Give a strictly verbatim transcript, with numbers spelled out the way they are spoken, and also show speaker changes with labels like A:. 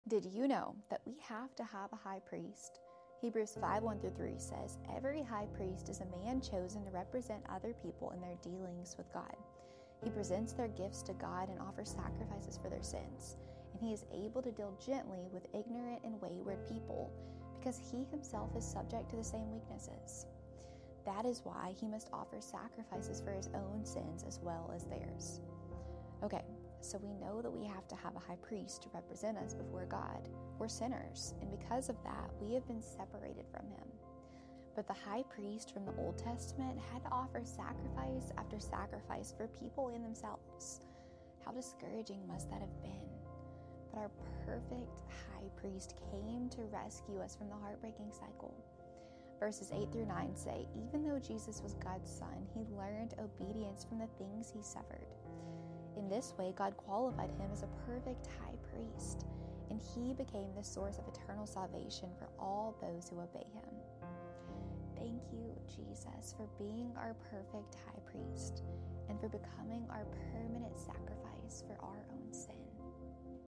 A: Did you know that we have to have a high priest? Hebrews five, one through three says, "Every high priest is a man chosen to represent other people in their dealings with God. He presents their gifts to God and offers sacrifices for their sins. And he is able to deal gently with ignorant and wayward people because he himself is subject to the same weaknesses. That is why he must offer sacrifices for his own sins as well as theirs." Okay, so we know that we have to have a high priest to represent us before God. We're sinners, and because of that, we have been separated from him. But the high priest from the Old Testament had to offer sacrifice after sacrifice for people in themselves. How discouraging must that have been? But our perfect high priest came to rescue us from the heartbreaking cycle. Verses eight through nine say, "Even though Jesus was God's son, he learned obedience from the things he suffered. In this way, God qualified him as a perfect high priest, and he became the source of eternal salvation for all those who obey him." Thank you, Jesus, for being our perfect high priest and for becoming our permanent sacrifice for our own sin.